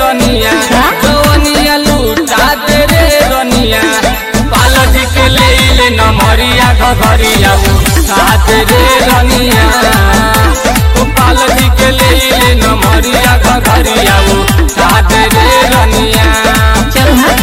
रनिया जवनिया लूटा दे रे रनिया पालज के ले नमरिया घघरिया उठा दे रे रनिया पालज के ले नमरिया घघरिया उठा दे रे रनिया। चल हाँ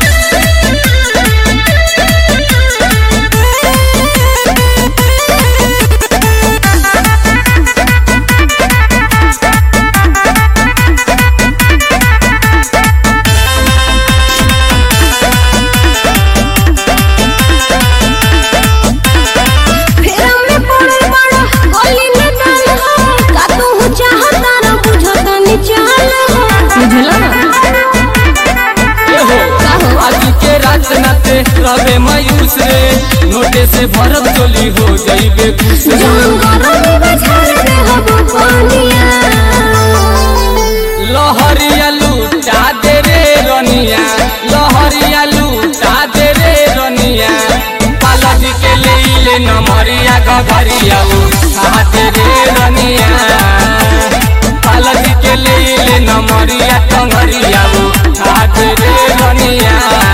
रवे मायूस रे नोटे से भरत चोली हो जाइबे खुश लहरिया लूटा दे रे रनिया लहरिया लूटा दे रे रनिया पालज के ले नमरिया घघरिया उठा दे रे रनिया पालज के ले नमरिया घघरिया उठा दे रे रनिया।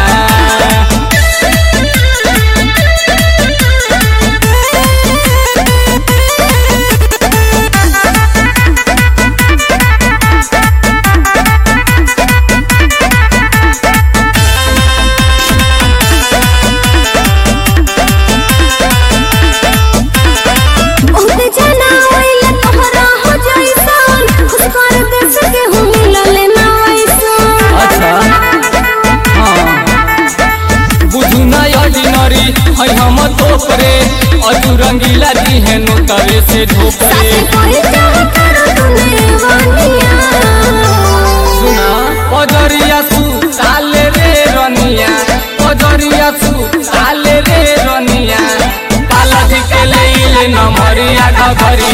हम तोपरे अजू रंगीला दी है नोतरे से ढोपरे सुना पजरिया सुताले रे रनिया पजरिया सुताले रे रनिया पालज के ले नमरिया घघरिया